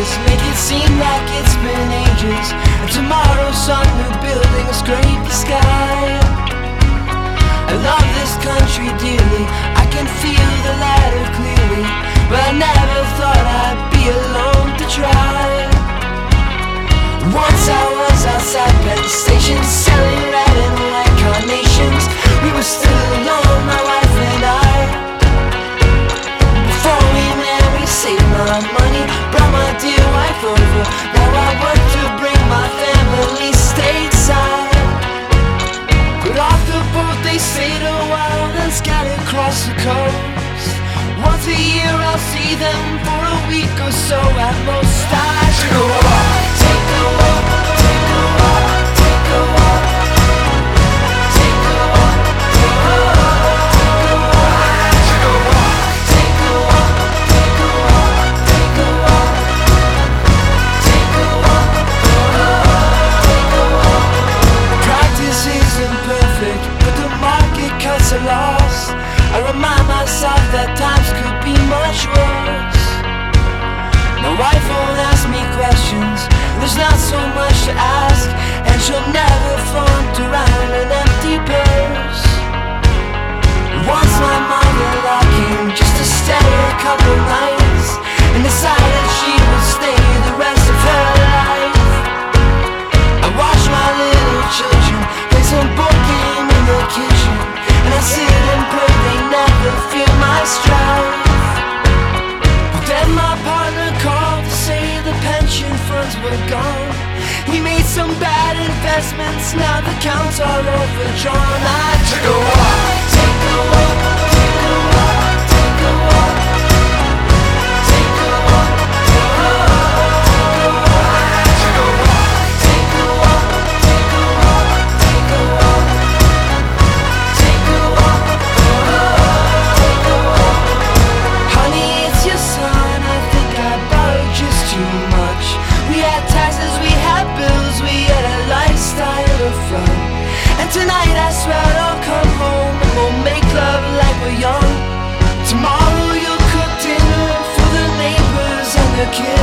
faces make it seem like it's been ages, and tomorrow's some new building will scrape the sky. I love this country dearly, I can feel the ladder clearly, but I never thought I'd be alone to try. Once I was outside Penn Station selling red and white carnations. We were still alone, my wife and I. Before we met we saved my money, brought my dear wife over. Now I work to bring my family stateside. But off the boat they stayed a while, then scattered across the coast. Once a year I'll see them for a week or so at most. I take a walk, take a walk, take a walk, take a walk, take a walk, take a walk, take a walk, take a walk, take a walk, take a walk, take a walk, take a walk. Practice isn't perfect, but the market cuts are lost. I remind myself that times could be much worse. My wife won't ask me questions, there's not so much to ask, and she'll never flaunt around an empty purse. Once my mother-in-law came just to stay a couple nights, and decided she would stay the rest of her life. I watch my little children play some board game in the kitchen, and I sit and pray they never feel my strife. But then my partner called to say the pension funds were gone. He made some bad investments, now the accounts are overdrawn. I took a walk, take a walk, take a walk, take a walk, take a walk, take a walk, take a walk, take a walk, take a walk, take a walk, take a walk, take a walk. Honey, it's your son, I think I borrowed just too much. We had taxes, we had bills, we had a lifestyle of fun. And tonight I swear I'll come home and we'll make love like we're young. Tomorrow you'll cook dinner for the neighbors and the kids.